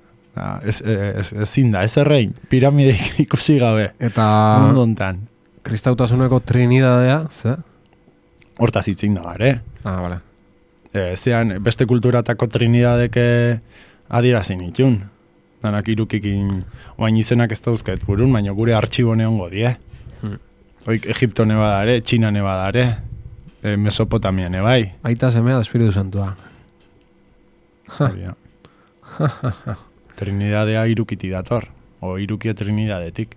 ezin da, ez errein, piramide ikusi gabe. Eta mundontan. Kristautasuneko trinidadea, ze? Hortaz itzin da gare. Bale. Zean, beste kulturatako trinidadeke adierazin itxun. Danak irukikin oain izenak ez dauzket burun, baina gure artxibone hongo die. Oik Egipto neba dare, Txina neba dare, Mesopotamia nebai. Aita semea da Espiritu Santua. Trinidadea irukiti dator, o irukia trinidadetik.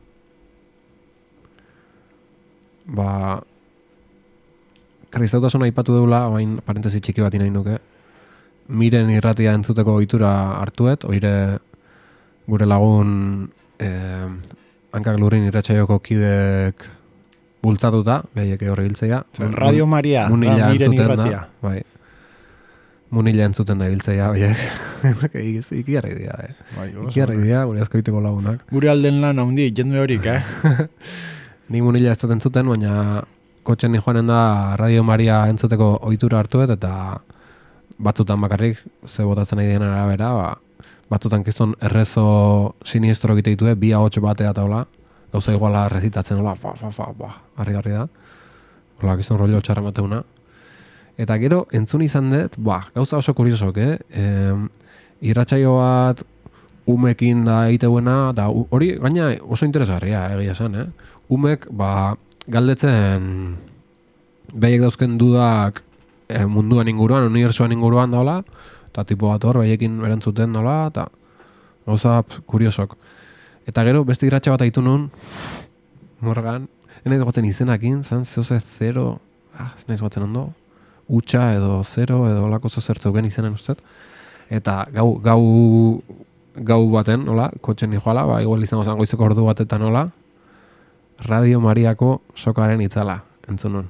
Kristautasuna aipatu deula, bain parentesi txiki bat nahi nuke. Miren irratia entzuteko ohitura hartuet, oire gure lagun Hankak Lurrin irratsaioko kidek bultzatuta, behiek horri biltzeia. Radio Maria, Miren irratia. Bai. Munila entzuten da biltzeia, oiek. Ikiarri dira, Ikiarri dira, gure azkoiteko lagunak. Gure alden lan handi, jende horik, Ni Munila ez dut entzuten, baina kotxen ni joanen da Radio Maria entzuteko ohitura hartuet, eta batzutan bakarrik, ze botatzen nahi dien arabera, batzutan kiston errezo siniestro egite ditue, 2 ahots batea eta hola, gauza iguala rezitatzen hola, harri da. Hola, kiston rollo txarra mateuna. Eta gero, entzun izan dut, gauza oso kuriosok, irratsaio bat umekin da egiteuena, da hori gaina oso interesgarria egia esan, Umek, galdetzen behiek dauzken dudak munduan inguruan, unibertsuan inguruan daola, eta tipo bat hor, behiekin erantzuten daola, eta gauza kuriosok. Eta gero, beste irratxa bat aitu nun, Morgan, enaiz gotzen izenakin, zan zehoze 0, enaiz gotzen ondo, utxa edo 0 edo lako zozertzeuken izenen ustez. Eta gau baten, nola, kotxen nijoala, igual izango zango izeko ordu batetan, nola, Radio Mariako sokaren itzala, entzunun.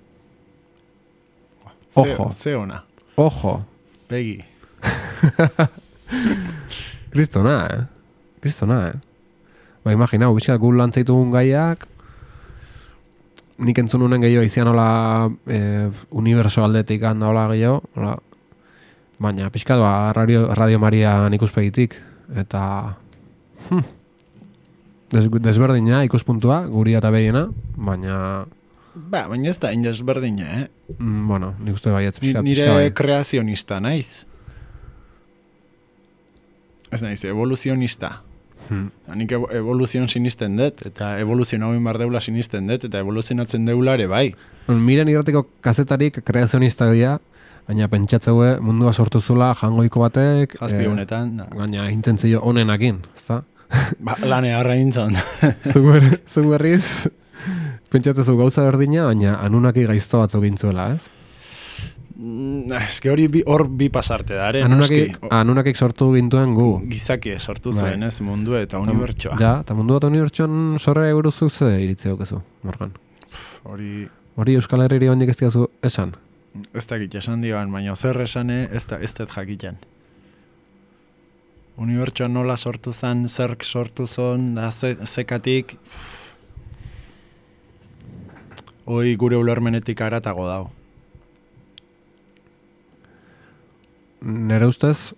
Ojo. Ze ona. Ojo. Pegi. Kristona, Kristona, imagina, bizka gu lantzaitugun gaiak, nik entzununen gehiago izian hola uniberso aldetik handa hola gehiago, hola, baina pixka Radio Maria ikuspegitik, eta desberdina ikuspuntua, guria eta behiena, baina... baina ez da desberdina, Bueno, nik uste baietz pixka. Nire kreazionista naiz. Ez naiz, evoluzionista. Nik evoluzion sinisten dut, eta evoluzion hau inbar deula sinisten dut, eta evoluzionatzen deula ere bai. Miren irratiko kazetarik kreazionista dira, baina pentsatzeue mundua sortu zula jangoiko batek... Zazpi honetan. Baina intentzio honenakin, ezta? Lane harra intzon. Zu berriz, pentsatzezu gauza berdina, baina anunaki gaizto batzuk gintzuela, ez? Eske hor bi pasarte dare. Anunakik sortu gintuen gu. Gizaki sortu zuen, ez, mundu eta unibertsoa. Ja, eta mundu eta unibertsoan sorre euruzuk ze iritze okezu, Morgan. Hori Euskal Herriri hondik ez diazu esan? Ez dakit esan diban, baina zer esane ez dut jakiten. Unibertsoa nola sortu zen, zerk sortu zon, da zekatik... Hoi gure ulermenetik aratago dau. Nere ustez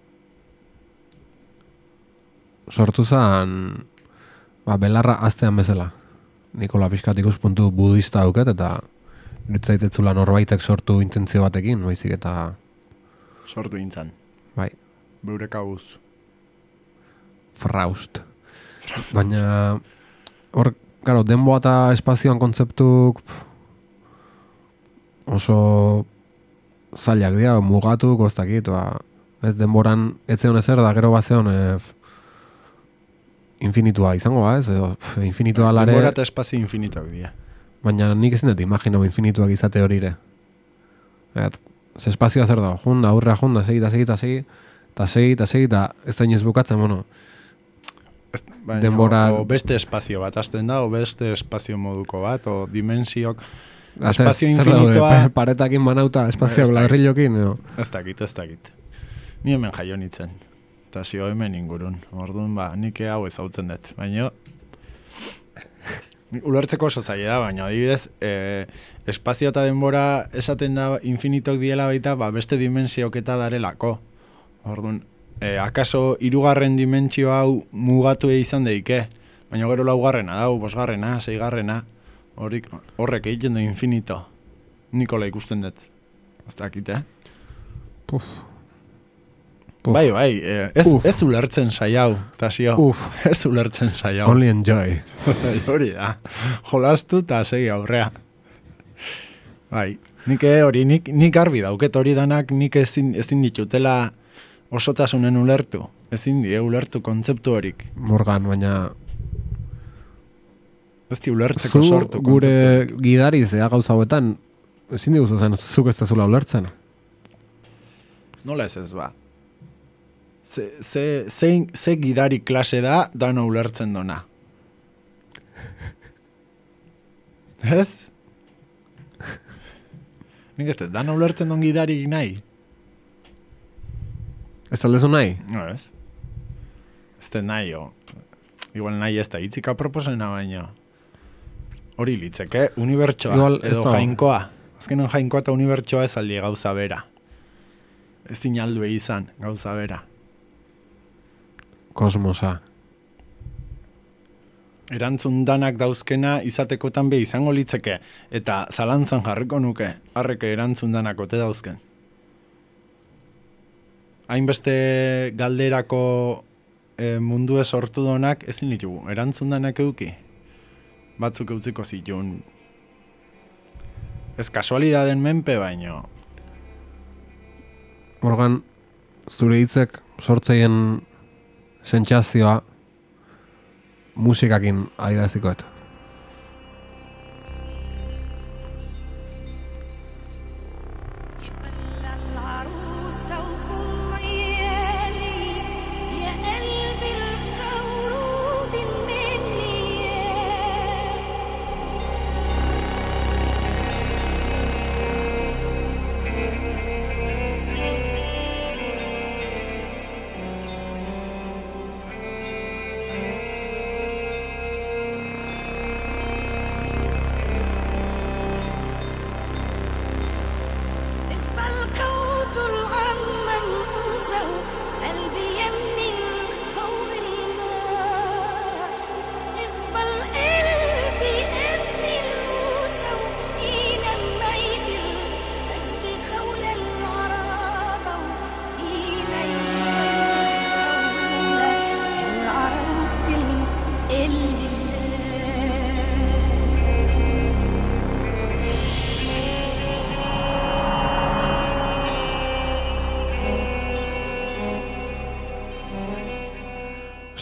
sortu zen belarra aztean bezala. Nikola pixkat ikuspuntu budista dauket eta irutzaitetuzula norbaitek sortu intentzio batekin, baizik eta sortu intzan. Bai. Beurek aguz. Fraust. Baina hor, claro, denboa eta espazioan kontzeptuk oso zailak dira, mugatu, kostakit, ez denboran etzeon ezer da, gero bazeon infinitua izango, ez? Infinitua lare... Denbora eta espazio infinituak dira. Baina nik ezin dut imagino infinituak izate horire. Ze espazioa zer da, junda, aurrea junda, segi, eta ez da inoiz bukatzen, bueno. Baina, denbora... o beste espazio bat azten da, o beste espazio moduko bat, o dimensiok... Espazio infinitua... Paretakin banauta, espazio blarrilokin, no? Ez dakit. Ni hemen jaio nitzen. Eta zio hemen ingurun. Orduan, nik hau ezautzen dut. Baina... Ulertzeko oso zaila da, baina adibidez, espazio eta denbora esaten da infinitok diela baita, beste dimensiok eta darelako. Orduan, akaso hirugarren dimentsio hau mugatu izan deike. Baina gero laugarrena dau, bosgarrena, seigarrena. Horrek egiten du infinito. Nikola ikusten dut. Ez dakit, Puf. Bai, ez ulertzen saiau, Tasio. Ez ulertzen saiau. Only enjoy. Hori da. Jolastu eta segi aurrea. Bai, nik arbi dauket hori danak nik ezin ditutela osotasunen ulertu. Ezin die ulertu kontzeptu horik. Morgan, baina... Ez di ulertzeko sortu gure gidari zea gauza hauetan, ezin diguzu zen, zuk ez dezula ulertzen. Nola ez ba? Ze gidari klase da, dana ulertzen dona. Ez? Nik ez dut, dana ulertzen don gidari nahi. Ez aldezu nahi? No, ez. Ez dut nahi, igual nahi ez da, itzika proposena baino. Hori litzeke, unibertsoa edo jainkoa. Azkenon jainkoa eta unibertsoa ez aldi gauza bera. Ez inaldue izan gauza bera. Kosmosa. Erantzun danak dauzkena izatekotan be izango litzeke. Eta zalantzan jarriko nuke, harreke erantzun danak ote dauzken. Hainbeste galderako mundu sortu donak ezin ditugu. Erantzun danak euki. Batzuk eutziko zituen. Ez kasualidaden menpe baino. Morgan, zure hitzek sortzeien sentsazioa musikakin adierazikoet.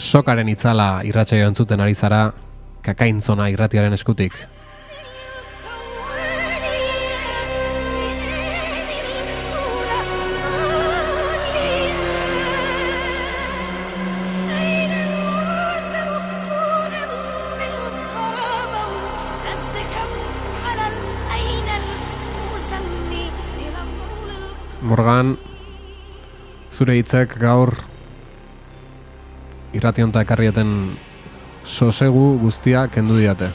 sokaren itzala irratsaio entzuten ari zara Kakaintzona irratiaren eskutik. Morgan, zure hitzek gaur irrationta ekarrieten sosegu guztia kendu diate.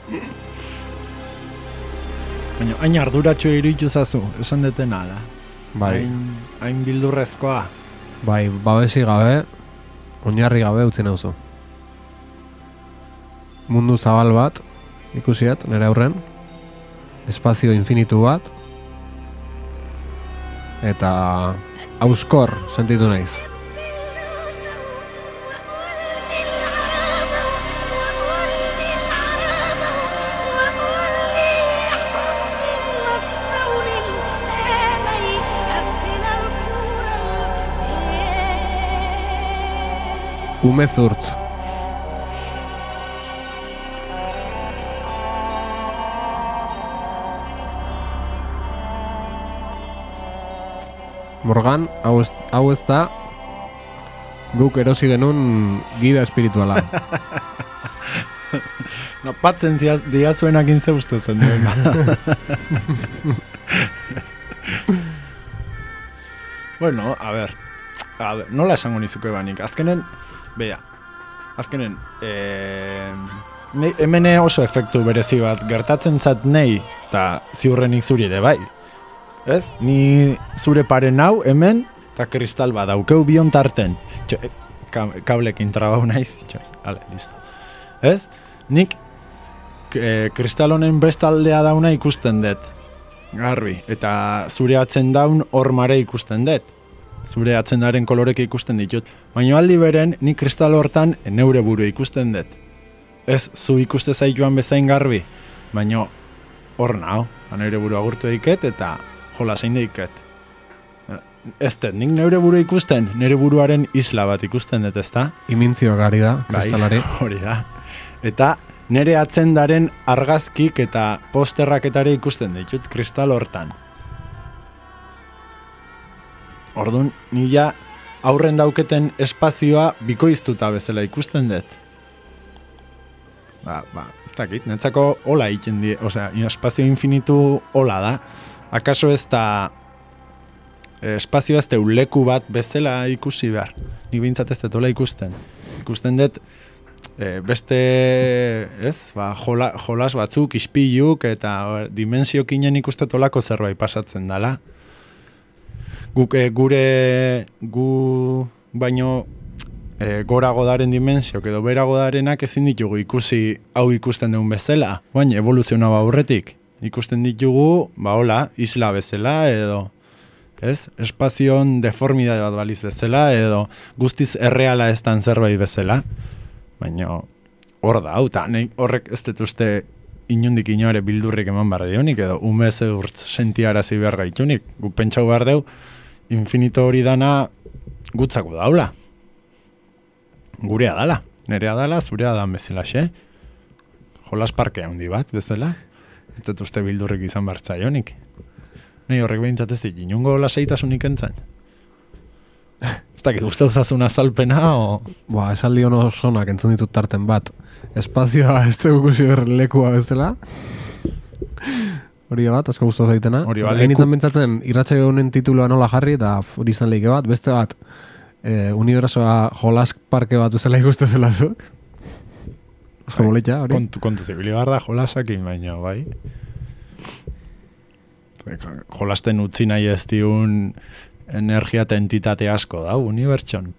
Baina, hain arduratxo iruditu zazu, esan detena da. Bai. Hain bildurrezkoa. Bai, babesi gabe, oinarri gabe utzi nauzu. Mundu zabal bat, ikusiet, nire aurren, espazio infinitu bat, eta auskor sentitu naiz. Umezurtz. Morgan, hau ez da guk erosi genuen gida espirituala. No, patzen diazuenak intze uste zen. Bueno, a ver, nola esango nizuko banik. Azkenen, hemen oso efektu berezi bat gertatzen zat nei, eta ziurrenik zuri ere bai. Ez? Ni zure paren hau hemen, eta kristal bat daukeu bion tarten. Kablekin trabau naiz. Ale, listo. Ez? Nik kristal honen bestaldea dauna ikusten dut. Garbi. Eta zure atzen daun hormare ikusten dut. Zure atzendaren kolorek ikusten ditut. Baina aldi beren, nik kristal hortan neure buru ikusten dut. Ez, zu ikuste zaituan bezain garbi. Baina hor nao. Neure buru agurtu eiket eta jola zein deiket. Ez dut, nik neure buru ikusten, neure buruaren isla bat ikusten dut, ezta? Imintzio gari da, kristalari. Bai, hori da. Eta nere atzendaren argazkik eta posterraketare ikusten ditut kristal hortan. Orduan, nila aurren dauketen espazioa bikoiztuta bezala ikusten dut. Ez dakit, netzako hola egiten die, osea, espazio infinitu hola da. Akaso ez da espazio ez leku bat bezala ikusi behar. Nik bintzat ez dut hola ikusten. Ikusten dut beste, ez, jolas batzuk, ispiluk eta dimensiokinen ikusten olako zerbait pasatzen dela. Gu baino gorago daren dimensiok edo berago darenak ezin ditugu ikusi hau ikusten duen bezala, baina evoluzioa aurretik. Ikusten ditugu, hola, isla bezala edo, ez? Espazion deformidade bat baliz bezala edo guztiz erreala ez dan zerbait bezala. Baina hor da, eta horrek ez dut uste inundik inoare bildurrik eman behar dionik edo umez urtz sentiarazi behar gaitunik. Guk pentsau behar deu, infinito hori dana gutzako daula. Gurea dala, nerea dala, zurea dan bezala, xe? Jolas parkea handi bat bezala. Ez dut uste bildurrik izan bartzaionik. Nei horrek behintzat ez dik, inungo lasaitasunik entzan. Ez dakit, uste uzazun azalpena, o... Esaldi hono sonak entzun ditut tarten bat. Espazioa ez tegukusi lekua bezala. Hori bat, asko guztu zaitena. Egin izan bentsatzen, irratsaio honen tituloa nola jarri, eta hori izan leike bat, beste bat, unibersoa jolas parke bat uzela ikuste zelazuk. Kontu zibili behar da jolasakin, baina, bai. Jolasten utzi nahi ez diun energia eta entitate asko da, unibertson.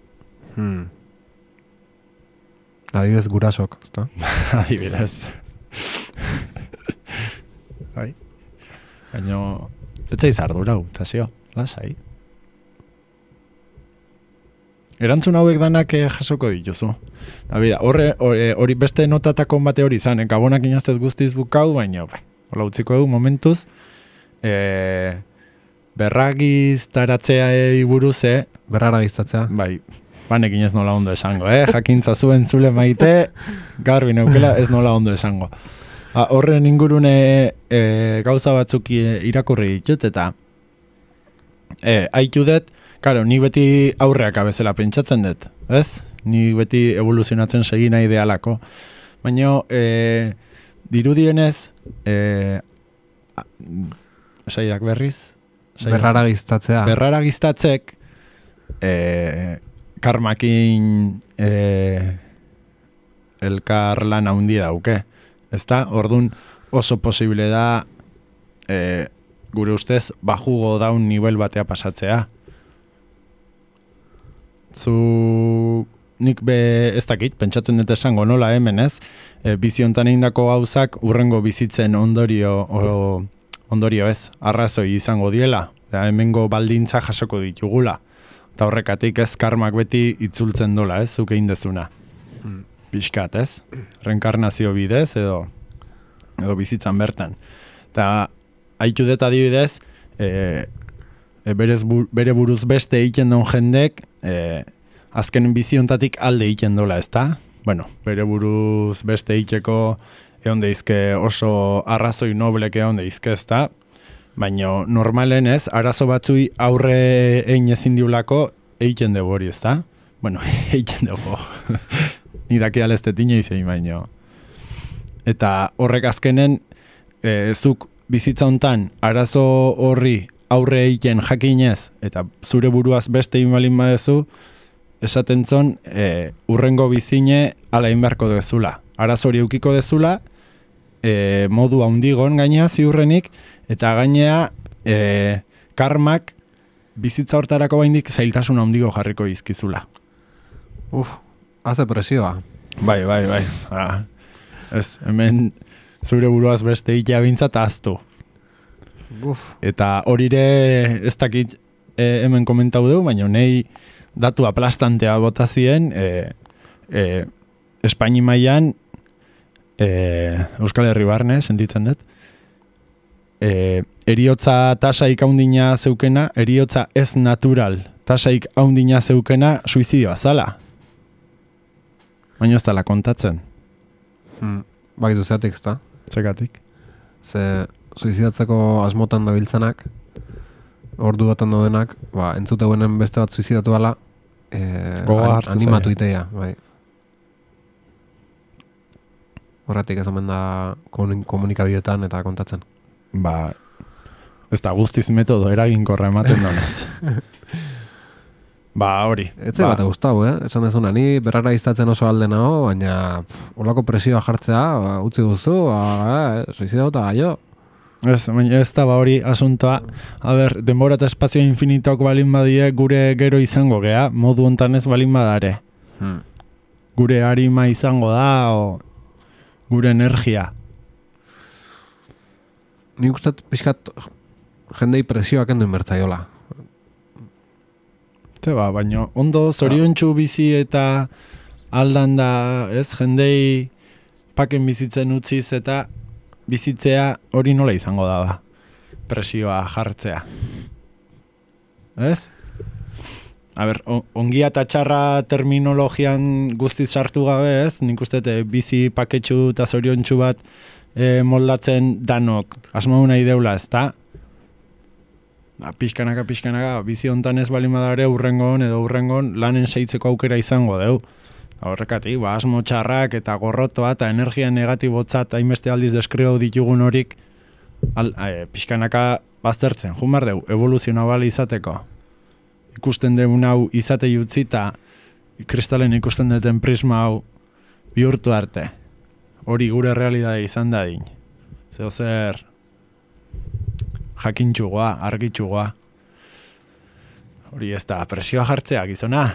Adibidez gurasok, ezta? Adibidez. Bai. Baina, ez zaiz ardurau, eta zio, lasai. Erantzun hauek danak jasoko dituzu. Hori beste notatako bate hori izan, gabonak inaztet guztiz bukau, baina hola utziko dugu momentuz, berragiztaratzea buruz, berraragiztatzea. Bai, Banekin ez nola ondo esango, jakintza zuen zule maite, garbi neukela ez nola ondo esango. Horren ingurune gauza batzuk irakurri ditut, eta haitu dut, karo, nik beti aurreak abezela pentsatzen dut, ez? Nik beti evoluzionatzen segi nahi idealako. Baina, dirudienez, saiak berriz? Berraragiztatzea. Berraragiztatzek, karmakin elkar lan handi dauke. Ezta? Ordun oso posible da gure ustez bajugo daun nivel batea pasatzea. Nik ez dakit, pentsatzen dut esango nola hemen ez, bizi hontan egindako gauzak urrengo bizitzen ondorio ez, arrazoi izango diela, hemengo baldintza jasoko ditugula. Eta horrekatik ez karmak beti itzultzen dola ez, zuk egin dezuna. Pixkat ez, reenkarnazio bidez edo bizitzan bertan. Eta haitu dut adibidez, bere buruz beste egiten duen jendek, azken biziontatik alde egiten dola, ezta? Bueno, bere buruz beste egiteko egon deizke oso arrazoi noblek egon deizke, ezta? Baina normalen ez, arazo batzui aurre egin ezin diulako egiten dugu hori, ezta? Bueno, egiten dugu. Nidaki alestetin egin baino. Eta horrek azkenen, zuk bizitza hontan arazo horri aurre egiten jakinez, eta zure buruaz beste inbalin badezu, esaten zon, urrengo bizine ala inbarko dezula. Arazo hori eukiko dezula, modu handigon gainea ziurrenik, eta gainea karmak bizitza hortarako baindik zailtasun handigo jarriko izkizula. Haze presioa. Bai. Ez, hemen zure buruaz beste itea bintzat aztu. Eta horire ez dakit hemen komentau dugu, baina nahi datu aplastantea botazien Espaini mailan Euskal Herri barne, sentitzen dut, eriotza tasaik haundina zeukena, eriotza ez natural tasaik haundina zeukena suizidioa zala. Baina ez dala kontatzen. Bakitu zeatik, ezta? Zekatik. Ze suizidatzeko asmotan dabiltzanak, ordu batan daudenak, entzuteguenen beste bat suizidatu ala, animatu itea, bai. Horretik ez omen da komunikabideetan eta kontatzen. Ez da guztiz metodo eraginkorra ematen donez. Hori. Ez bat gustau, esan dezuna, ni berrara iztatzen oso alde nago, baina olako presioa jartzea, utzi duzu, suizidauta, jo. Ez da hori asuntoa. Denbora eta espazio infinitok balin badie gure gero izango gea, modu hontan ez balin badare. Gure harima izango da, gure energia. Nik uste pixkat jendei presioak enduen bertzaiola. Baina ondo zoriontsu bizi eta aldan da, ez, jendei paken bizitzen utziz eta bizitzea hori nola izango da, presioa jartzea. Ez? Ongia eta txarra terminologian guztiz sartu gabe, ez? Nik uste bizi paketxu eta zoriontsu bat moldatzen danok asmo nahi deula, ez da? Pixkanaka, bizi hontan ez balin badare urrengon lanen seitzeko aukera izango deu. Horrekatik, asmo txarrak eta gorrotoa eta energia negatibotzat hainbeste aldiz deskribatu ditugun horik pixkanaka baztertzen, jumar deu, evoluzionabal izateko. Ikusten deun hau izate jutzita, kristalen ikusten duten prisma hau bihurtu arte. Hori gure realidade izan dadin. Zer jakintxugoa, argitxugoa. Hori ez da presioa jartzea, gizona.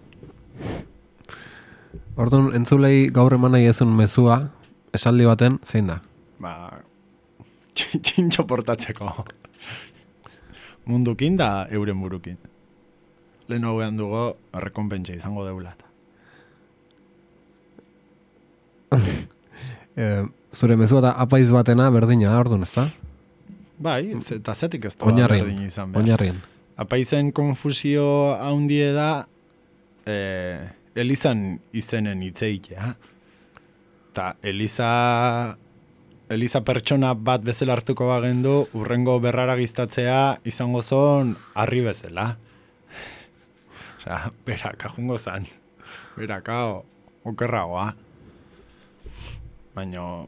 Orduan, entzulei gaur eman nahi ezun mezua, esaldi baten, zein da? Txintxo portatzeko. Mundukin da euren burukin. Lehen hauean dugu, errekonpentsa izango deulat. Zure mezua da apaiz batena berdina, orduan, ez da? Bai, eta zetik ez da berdina izan behar. Oinarrien. Apaizen konfusio haundie da Elizan izenen hitzeitea. Ta Eliza pertsona bat bezala hartuko bagendu, urrengo berrara giztatzea izango zon harri bezala. Osea, beraka jungo zan. Beraka okerragoa. Baina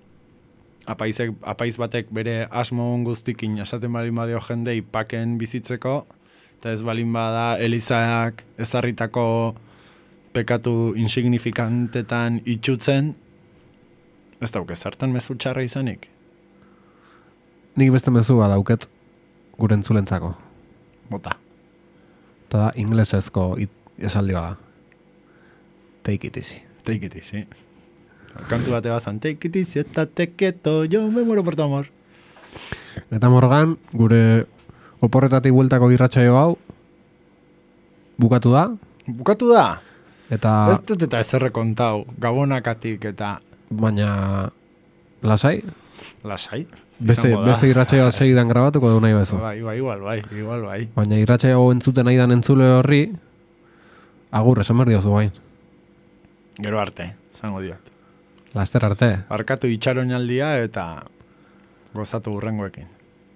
apaiz batek bere asmo guztikin esaten balin badio jendei paken bizitzeko, eta ez balin bada Elizak ezarritako pekatu insignifikantetan itxutzen, ez dauke zertan mezu txarra izanik. Nik beste mezu badauket gure entzulentzako. Bota. Eta da inglesezko esaldi bada. Take it easy. Take it easy. Kantu bate bazan, take it easy, eta teketo, yo me muero por tu amor. Eta Morgan, gure oporretatik bueltako irratsaio hau, bukatu da. Bukatu da? Eta... Ez dut eta ezerre kontau, gabonakatik eta... Baina... Lasai? Lasai? Beste irratsaio segidan grabatuko du nahi bezu. Igual bai. Baina irratsaio entzuten nahi dan entzule horri, agur, esan behar diozu bain. Gero arte, zango diot. Laster arte. Arkatu itxaroinaldia eta gozatu hurrengoekin.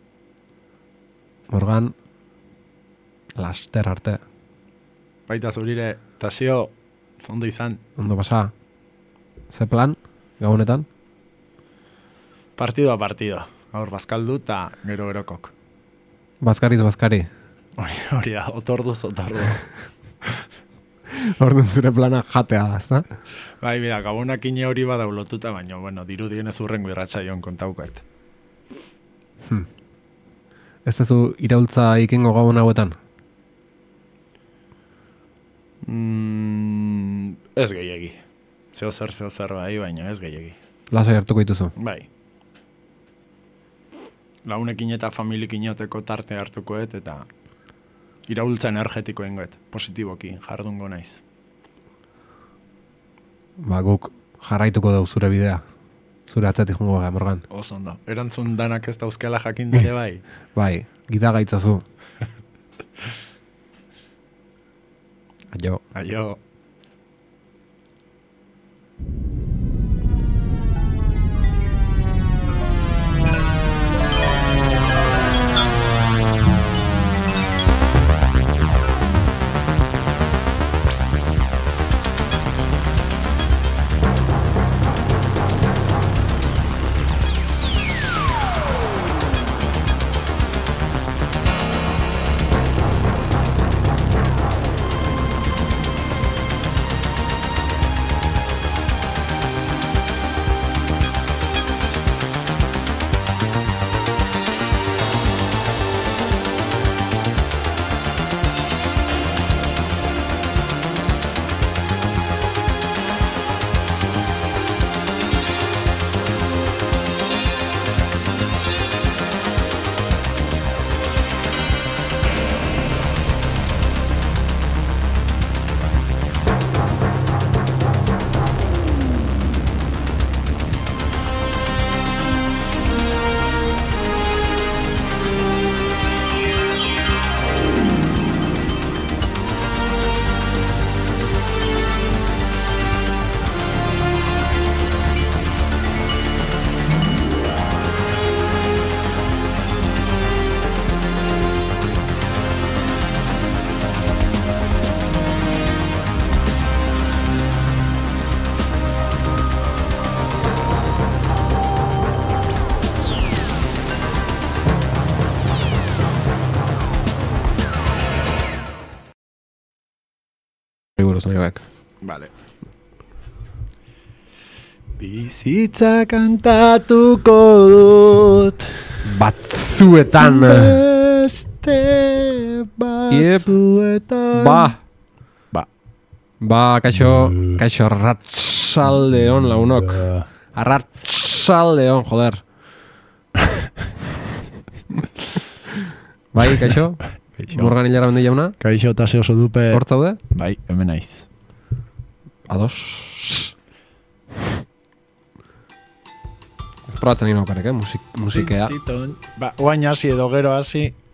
Morgan, laster arte. Baita zurire, tasio, ondo izan. Ondo pasa. Ze plan, gabonetan? Partido a partido. Gaur bazkaldu eta gero gerokok. Bazkariz bazkari. Hori da, otorduz. Orduan zure plana jatea da, ezta? Bai, bera, gabonak ine hori badau lotuta, baina, bueno, dirudien ez urrengo irratsaion kontaukoet. Ez duzu iraultza ikengo gabon hauetan? Ez gehiegi. Zeo zer bai, baina ez gehiegi. Lasai hartuko dituzu? Bai. Launekin eta familiekin joteko tarte hartukoet eta iraultza energetikoengoet, positiboki jardungo naiz. Ba, guk jarraituko dugu zure bidea. Zure atzetik jungo gara, Morgan. Oso ondo. Erantzun danak ez dauzkela jakin dure bai. Bai, gida gaitzazu. Aio. Aio. Vale. Bizitza kantatuko dut batzuetan. Beste batzuetan. Kaixo arratsaldeon launok. Arratsaldeon, joder. Bai, kaixo? Morgan hilara bende jauna? Kaixo, tase oso dupe. Hor zaude? Bai, hemen naiz. Ados. Probatzen nien aukarek, musikea. Ba, oain hasi edo gero hasi,